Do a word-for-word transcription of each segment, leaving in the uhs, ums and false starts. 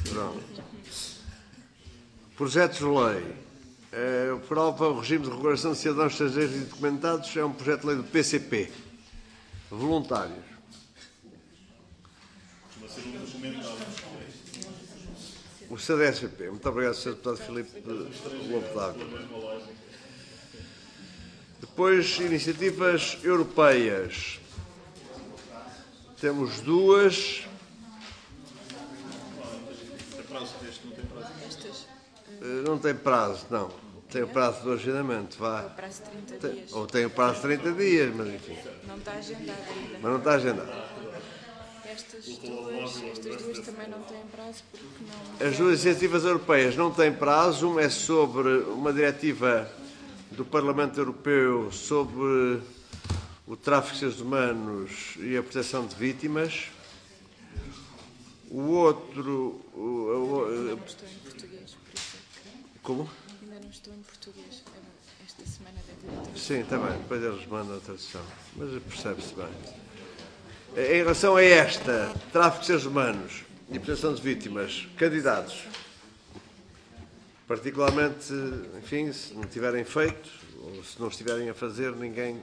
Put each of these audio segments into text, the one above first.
Pronto. Projetos de lei. Uh, prova o regime de regulação de cidadãos estrangeiros e documentados é um projeto de lei do P C P. Voluntários. O C D S P. Muito obrigado, senhor Deputado Filipe Lobo D'Água. Depois, iniciativas europeias. Temos duas. Não tem prazo, não. Tem o prazo do agendamento, vá. Ou o prazo de trinta tem, dias. Ou tem o prazo de trinta dias, mas enfim. Não está agendado ainda. Mas não está agendado. Estas duas, estas duas também não têm prazo porque não... As duas iniciativas europeias não têm prazo. Uma é sobre uma diretiva do Parlamento Europeu sobre o tráfico de seres humanos e a proteção de vítimas. O outro... O, o, Ainda não estou em português, por isso é que... Como? Ainda não estou em português. Esta semana deve ter. Sim, está bem. Depois eles mandam a tradução. Mas percebe-se bem. Em relação a esta, tráfico de seres humanos e proteção de vítimas, candidatos, particularmente, enfim, se não tiverem feito, ou se não estiverem a fazer, ninguém...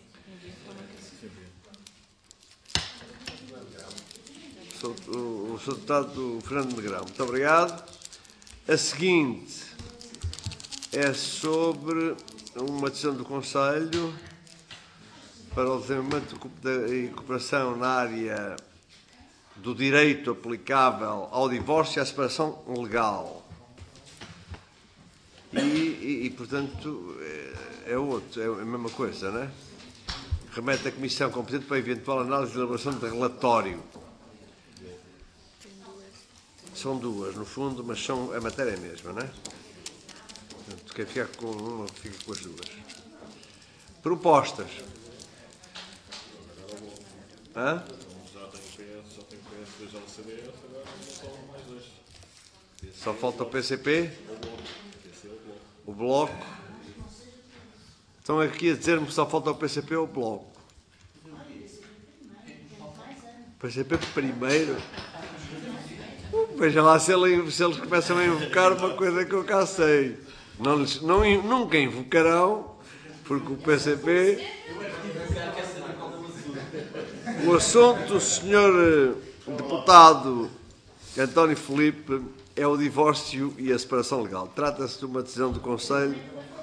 O senhor Deputado Fernando Negrão. Muito obrigado. A seguinte é sobre uma decisão do Conselho para o desenvolvimento e cooperação na área do direito aplicável ao divórcio e à separação legal. E, e, e portanto, é, é outro, é a mesma coisa, não é? Remete à Comissão competente para eventual análise e elaboração de relatório. São duas, no fundo, mas são a matéria mesma, não é? Portanto, quem fica com uma, fica com as duas. Propostas. Hã? Já tem o P S, já tem o P S, depois já o C D S, agora só mais dois. Só falta o P C P? O Bloco. Estão aqui a dizer-me que só falta o P C P ou o Bloco. O P C P primeiro. Veja lá se, ele, se eles começam a invocar uma coisa que eu cá sei. Não, não, nunca invocarão, porque o P C P... O assunto, senhor Deputado António Filipe, é o divórcio e a separação legal. Trata-se de uma decisão do Conselho.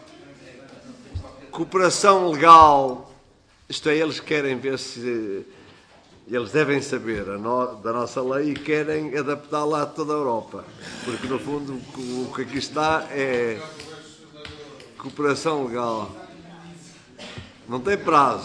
Cooperação legal, isto é, eles querem ver se... Eles devem saber a no, da nossa lei e querem adaptá-la a toda a Europa. Porque, no fundo, o, o que aqui está é cooperação legal. Não tem prazo.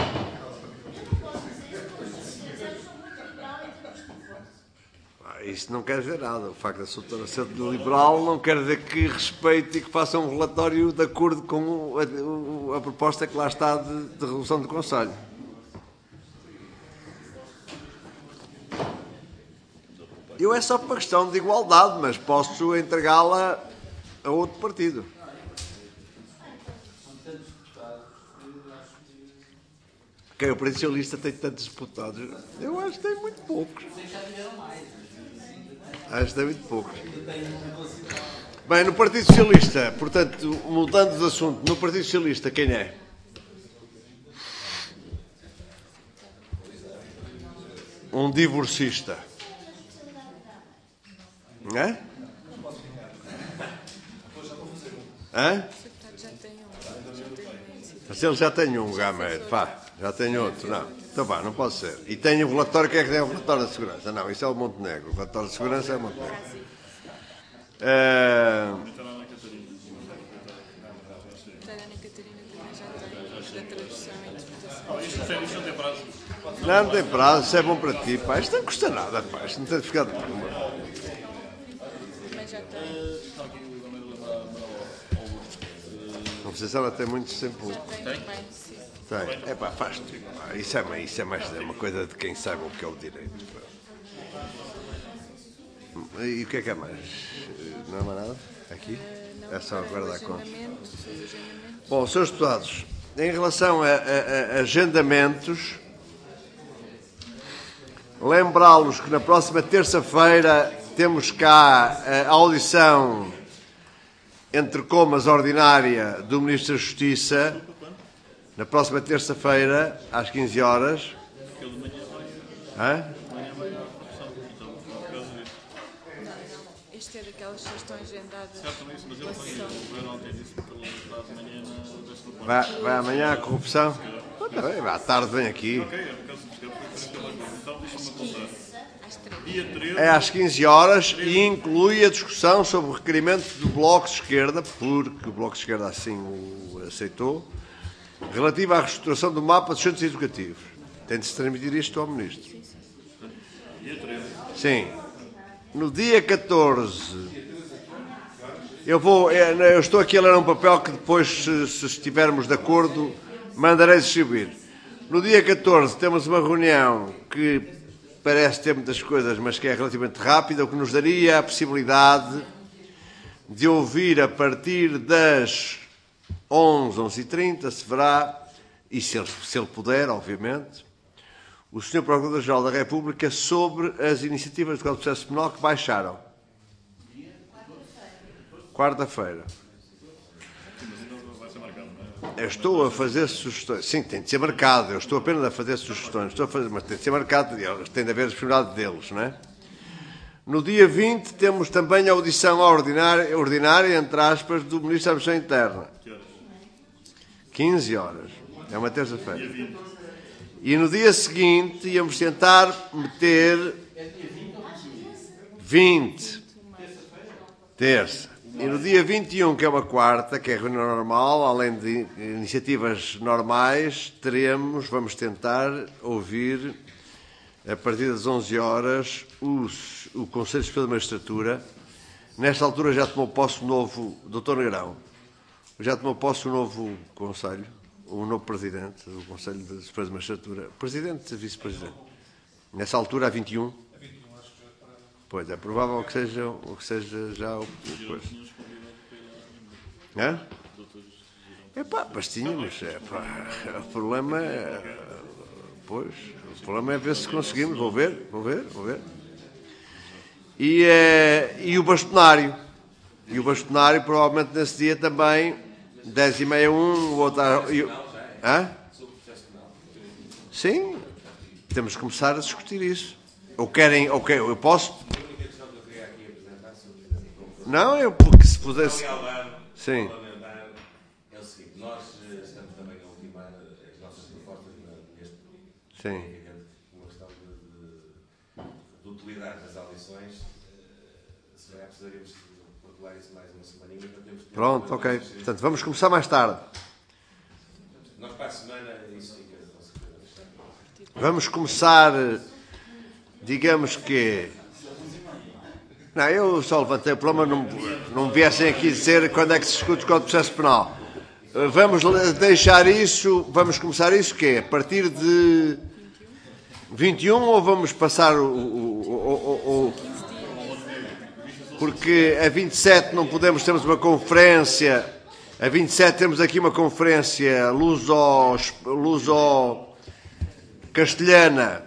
Isso não quer dizer nada. O facto de a doutora ser liberal não quer dizer que respeite e que faça um relatório de acordo com a, a, a proposta que lá está de, de resolução do Conselho. Eu é só por uma questão de igualdade, mas posso entregá-la a outro partido. Quem é o Partido Socialista tem tantos deputados? Eu acho que tem muito poucos. Acho que tem muito poucos. Bem, no Partido Socialista, portanto, mudando de assunto, no Partido Socialista quem é? Um divorcista. Não é? Hã? Se ele já tem um, Gameiro, pá, já tem outro, não. Então vá, não pode ser. E tem o relatório, quem é que tem o relatório de segurança? Não, isso é o Montenegro. O relatório de segurança é o Montenegro. É... Não, não tem prazo, isso é bom para ti, pá. Isto não custa nada, pá. Isto não tem de ficar de problema. Não sei se ela tem muito, sem pouco. Tem? É pá, faz tudo. Isso é, isso é mais é uma coisa de quem sabe o que é o direito. Pá. E o que é que é mais? Não é mais nada? Aqui? É só guardar conta. Bom, senhores deputados, em relação a, a, a agendamentos, lembrá-los que na próxima terça-feira temos cá a audição, entre comas, ordinária do Ministro da Justiça, na próxima terça-feira, às quinze horas. Hã? Este é daquelas que estão agendadas. Certamente, mas ele tem, o Verão tem disse que ele está de manhã na... Vai, vai amanhã à corrupção? Ah, tá bem, à tarde vem aqui. Ok, é por causa de então deixa-me apontar. Às três. Dia treze, É às quinze horas e inclui a discussão sobre o requerimento do Bloco de Esquerda, porque o Bloco de Esquerda assim o aceitou, relativa à reestruturação do mapa dos centros educativos. Tem de se transmitir isto ao Ministro. dia treze. Sim. No dia catorze, eu vou, eu estou aqui a ler um papel que depois, se, se estivermos de acordo, mandarei distribuir. No dia catorze temos uma reunião que parece ter muitas coisas, mas que é relativamente rápida, o que nos daria a possibilidade de ouvir a partir das onze, onze e trinta, se verá, e se ele, se ele puder, obviamente, o senhor Procurador-Geral da República sobre as iniciativas do Código de Processo Penal que baixaram. Quarta-feira. Eu estou a fazer sugestões. Sim, tem de ser marcado. Eu estou apenas a fazer sugestões. Estou a fazer, mas tem de ser marcado. Tem de haver a disponibilidade deles, não é? No dia vinte temos também a audição ordinária, ordinária entre aspas, do Ministro da Administração Interna. quinze horas. É uma terça-feira. E no dia seguinte íamos tentar meter vinte. Terça. E no dia vinte e um, que é uma quarta, que é a reunião normal, além de iniciativas normais, teremos, vamos tentar ouvir, a partir das onze horas, os, o Conselho Superior da Magistratura. Nesta altura já tomou posse o novo doutor Negrão. Já tomou posse o novo Conselho, o novo Presidente do Conselho Superior da Magistratura. Presidente e Vice-Presidente. Nessa altura, a vinte e um. Pois, é provável que seja, o que seja já o... Pois. É? Epá, mas tínhamos. Epá, o problema é... Pois, o problema é ver se conseguimos. Vou ver, vou ver, vou ver. E, é, e o bastonário. E o bastonário, provavelmente nesse dia também, dez e meia, um, o outro... Hã? Sim, temos que começar a discutir isso. Ou querem, ou querem, eu posso... Não, eu porque se pudesse... Sim. É o seguinte, nós estamos também a ultimar as nossas propostas neste... Sim. Uma questão de, de, de utilidade das audições. Se calhar precisaríamos protocolar isso mais uma semaninha. Pronto, ok. Portanto, vamos começar mais tarde. Nós para a semana isso fica... Vamos começar, digamos que... Não, eu só levantei o problema, não, não viessem aqui dizer quando é que se discute o Código de Processo Penal. Vamos deixar isso, vamos começar isso, que é a partir de vinte e um, ou vamos passar o... o, o, o, o porque a vinte e sete não podemos, temos uma conferência, a vinte e sete temos aqui uma conferência luso, luso castelhana,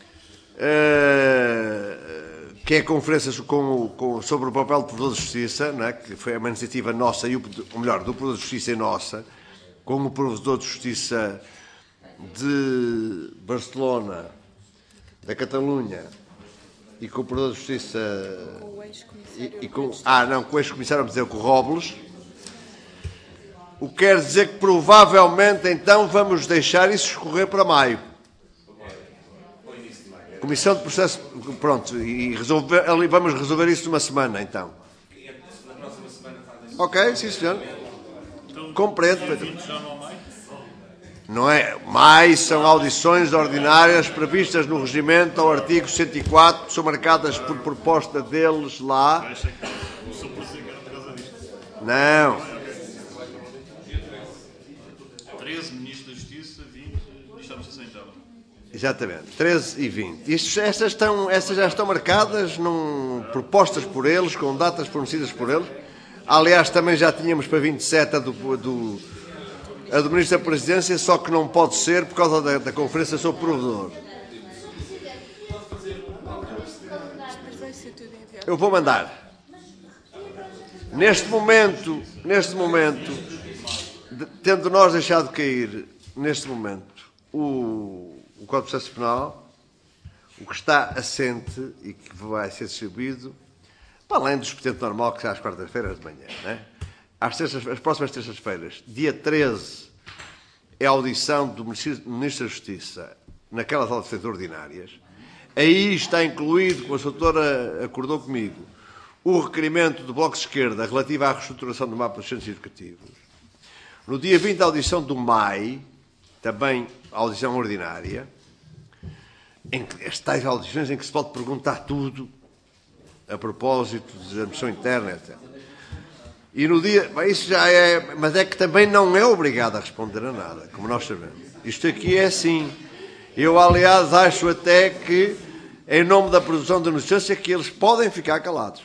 uh, que é a conferência com, com, sobre o papel do Provedor de Justiça, não é? Que foi uma iniciativa nossa, e o, ou melhor, do Provedor de Justiça e nossa, com o Provedor de Justiça de Barcelona, da Catalunha, e com o Provedor de Justiça... Com o ex-comissário. E, e com, ah, não, com o ex-comissário, vamos dizer, com o Robles. O que quer dizer que provavelmente, então, vamos deixar isso escorrer para maio. Comissão de processo, pronto, e resolver, ali vamos resolver isso numa semana, então. Ok, sim, senhor. Compreendo. Não é? Mais são audições ordinárias previstas no regimento ao artigo cento e quatro, são marcadas por proposta deles lá. Não. treze, Ministro da Justiça, vinte, Ministro da Administração Interna. Exatamente, treze e vinte. Isto, estas, estão, estas já estão marcadas, num, propostas por eles, com datas fornecidas por eles. Aliás, também já tínhamos para vinte e sete a do, do, a do Ministro da Presidência, só que não pode ser por causa da, da conferência sobre o provedor. Mas vai ser tudo em enviar. Eu vou mandar. Neste momento, neste momento, de, tendo nós deixado cair, neste momento, o, o Código de Processo Penal, o que está assente e que vai ser distribuído, para além do expediente normal, que é às quartas-feiras de manhã, não é? Às, terças, às próximas terças-feiras, dia treze, é a audição do Ministro da Justiça naquelas audições ordinárias. Aí está incluído, como a doutora acordou comigo, o requerimento do Bloco de Esquerda relativo à reestruturação do mapa dos centros educativos. No dia vinte, a audição do M A I, também a audição ordinária, em que, as tais audições em que se pode perguntar tudo a propósito da admissão interna, etcétera. E no dia... Bem, isso já é... Mas é que também não é obrigado a responder a nada, como nós sabemos. Isto aqui é assim. Eu, aliás, acho até que, em nome da produção da notícia, que eles podem ficar calados.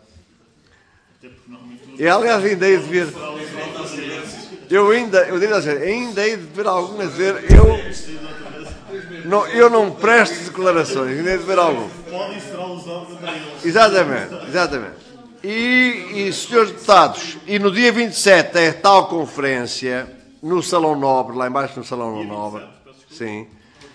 E, aliás, ainda hei de ver... Eu ainda... Eu diria assim, ainda hei de ver algum a dizer... Eu não, eu não presto declarações, ainda hei de ver algum. Exatamente, exatamente. E, e, senhores deputados, e no dia vinte e sete é tal conferência, no Salão Nobre, lá embaixo no Salão Nobre, sim,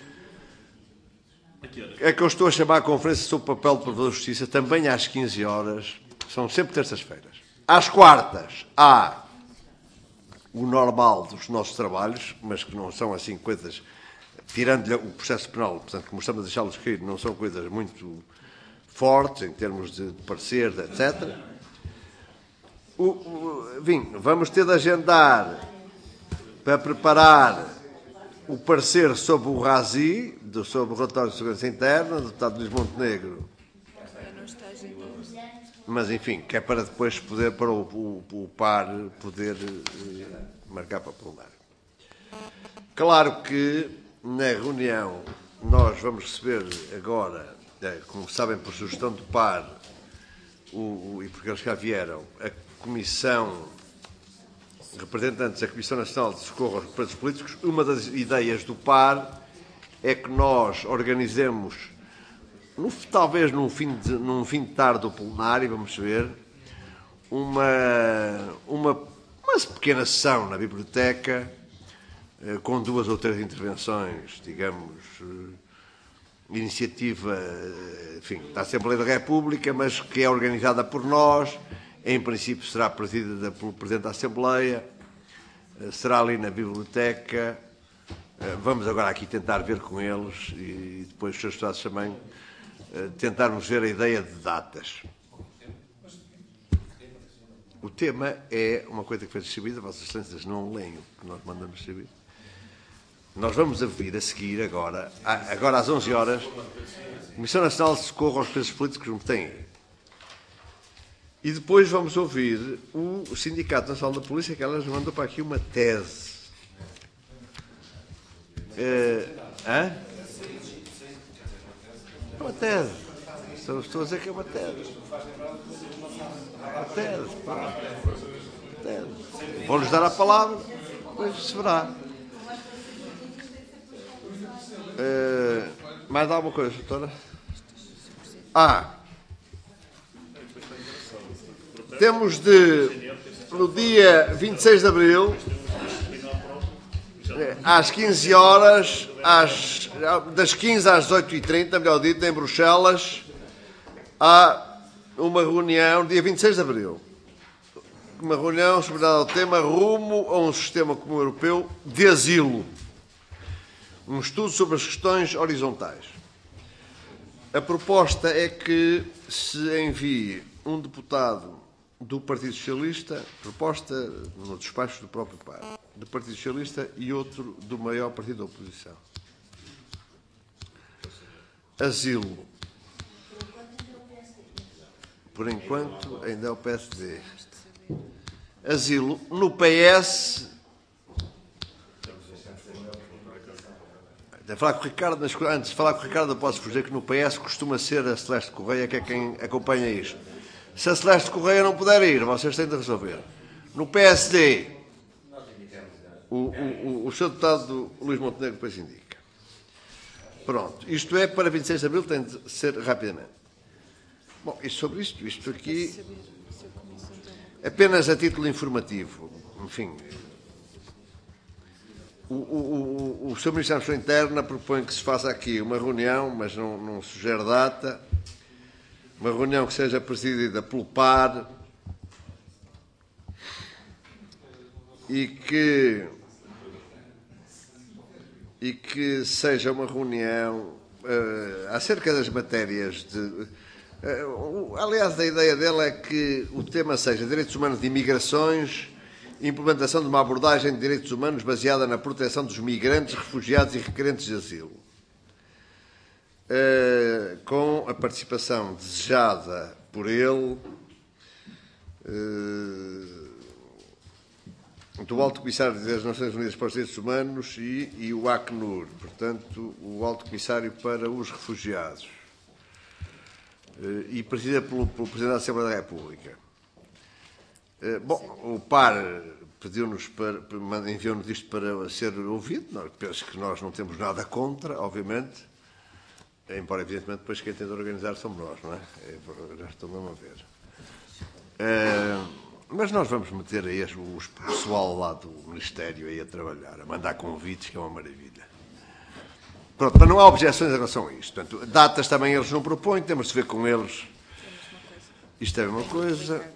é que eu estou a chamar a conferência sobre o papel do Provedor de Justiça, também às quinze horas, são sempre terças-feiras. Às quartas, há o normal dos nossos trabalhos, mas que não são assim coisas, tirando-lhe o processo penal, portanto, como estamos a deixá-los cair, não são coisas muito... fortes, em termos de parecer, etcétera. O, o, vim, vamos ter de agendar para preparar o parecer sobre o Razi, do, sobre o relatório de segurança interna, do deputado Luís Montenegro. Mas, enfim, que é para depois poder, para o, o, o par poder eh, marcar para o plenário. Claro que, na reunião, nós vamos receber agora, como sabem, por sugestão do P A R, o, o, e porque eles já vieram, a Comissão, representantes da Comissão Nacional de Socorro aos Presos Políticos. Uma das ideias do P A R é que nós organizemos, no, talvez num fim, de, num fim de tarde do plenário, vamos ver, uma, uma, uma pequena sessão na biblioteca, com duas ou três intervenções, digamos, iniciativa, enfim, da Assembleia da República, mas que é organizada por nós, em princípio será presidida pelo Presidente da Assembleia, será ali na biblioteca. Vamos agora aqui tentar ver com eles e depois os seus estados também tentarmos ver a ideia de datas. O tema é uma coisa que foi distribuída, Vossas Excelências não leem o que nós mandamos distribuir. Nós vamos a vir a seguir agora, agora às onze horas, Comissão Nacional de Socorro aos Presos Políticos, não tem. E depois vamos ouvir o Sindicato Nacional da Polícia, que ela nos mandou para aqui uma tese. É, hã? É uma tese. Estou, estou a dizer que é uma tese. Uma tese, pá. Uma tese. Vou-lhes dar a palavra, depois se verá. Uh, mais alguma coisa, doutora? Ah, temos de, no dia vinte e seis de abril, às quinze horas, às, das quinze às dezoito e trinta, melhor dito, em Bruxelas, há uma reunião, dia vinte e seis de abril, uma reunião sobre o tema rumo a um sistema comum europeu de asilo. Um estudo sobre as questões horizontais. A proposta é que se envie um deputado do Partido Socialista, proposta no despacho do próprio P A R, do Partido Socialista e outro do maior partido da oposição. Asilo. Por enquanto, ainda é o P S D. Asilo. No P S... De falar com o Ricardo, antes de falar com o Ricardo, eu posso dizer que no P S costuma ser a Celeste Correia, que é quem acompanha isto. Se a Celeste Correia não puder ir, vocês têm de resolver. No P S D, o, o, o, o seu deputado Luís Montenegro depois indica. Pronto. Isto é para vinte e seis de abril, tem de ser rapidamente. Bom, e sobre isto, isto aqui, Saber se a Comissão tem uma apenas a título informativo, enfim, o, o, o, o senhor Ministro da Administração Interna propõe que se faça aqui uma reunião, mas não, não sugere data, uma reunião que seja presidida pelo P A R e que, e que seja uma reunião uh, acerca das matérias de... Uh, aliás, a ideia dele é que o tema seja direitos humanos de imigrações, implementação de uma abordagem de direitos humanos baseada na proteção dos migrantes, refugiados e requerentes de asilo. Uh, com a participação desejada por ele uh, do Alto Comissário das Nações Unidas para os Direitos Humanos e, e o Acnur, portanto, o Alto Comissário para os Refugiados, uh, e presidida pelo, pelo Presidente da Assembleia da República. Uh, bom, o P A R pediu-nos para, enviou-nos isto para ser ouvido. Nós, penso que nós não temos nada contra, obviamente. Embora, evidentemente, depois quem tem de organizar somos nós, não é? é já estou mesmo a ver. Uh, mas nós vamos meter aí o pessoal lá do Ministério aí a trabalhar, a mandar convites, que é uma maravilha. Pronto, mas não há objeções em relação a isto. Portanto, datas também eles não propõem, temos de ver com eles. Isto é uma coisa.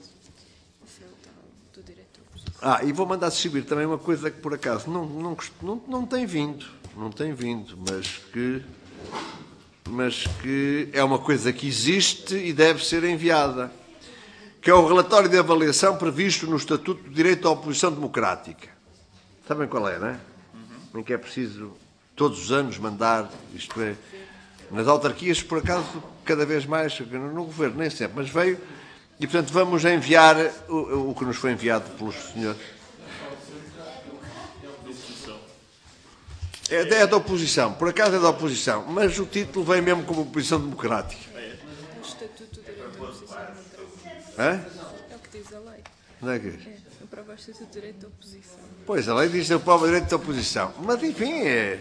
Ah, e vou mandar distribuir também uma coisa que, por acaso, não, não, não, não tem vindo, não tem vindo, mas que... mas que é uma coisa que existe e deve ser enviada, que é o relatório de avaliação previsto no Estatuto de Direito à Oposição Democrática. Sabem qual é, não é? Uhum. Em que é preciso, todos os anos, mandar, isto é, nas autarquias, por acaso, cada vez mais, no governo, nem sempre, mas veio, e, portanto, vamos enviar o, o que nos foi enviado pelos senhores. É, é da oposição, por acaso é da oposição, mas o título vem mesmo como oposição democrática. O Estatuto de Direito à Oposição Democrática. Hã? É o que diz a lei. Não é que É, aprova o Estatuto de Direito à Oposição. Pois, a lei diz que aprova o direito da oposição, mas enfim, é...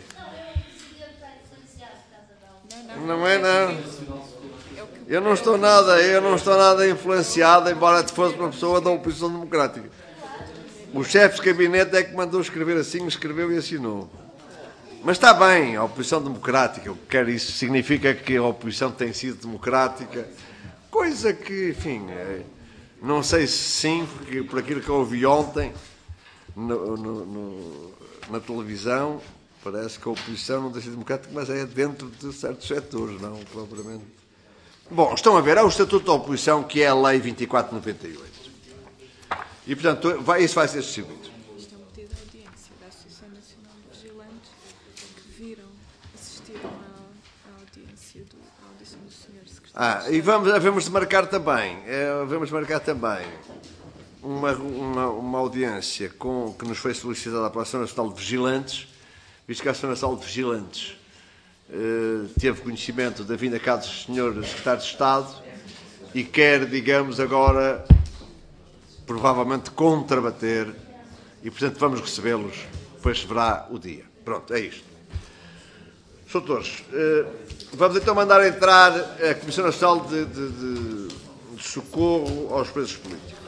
Não, Não é, não. É o que Eu não estou nada, eu não estou nada influenciado, embora fosse uma pessoa da oposição democrática. O chefe de gabinete é que mandou escrever assim, escreveu e assinou. Mas está bem, a oposição democrática, o que quer isso significa que a oposição tem sido democrática, coisa que, enfim, não sei se sim, porque por aquilo que eu ouvi ontem no, no, no, na televisão, parece que a oposição não tem sido democrática, mas é dentro de certos setores, não propriamente. Bom, estão a ver, há o Estatuto da Oposição, que é a Lei vinte e quatro de noventa e oito. E, portanto, vai, isso vai ser distribuído. Isto é um pedido de audiência da Associação Nacional de Vigilantes que viram, assistiram à, à audiência do, à audição do senhor Secretário. Ah, e vamos, havemos de marcar também, é, havemos de marcar também uma, uma, uma audiência com, que nos foi solicitada pela Associação Nacional de Vigilantes, visto que a Associação Nacional de Vigilantes eh, teve conhecimento da vinda cá do senhor Secretário de Estado e quer, digamos, agora, provavelmente contrabater e, portanto, vamos recebê-los, depois se verá o dia. Pronto, é isto. Doutores, eh, vamos então mandar entrar a Comissão Nacional de, de, de, de Socorro aos Presos Políticos.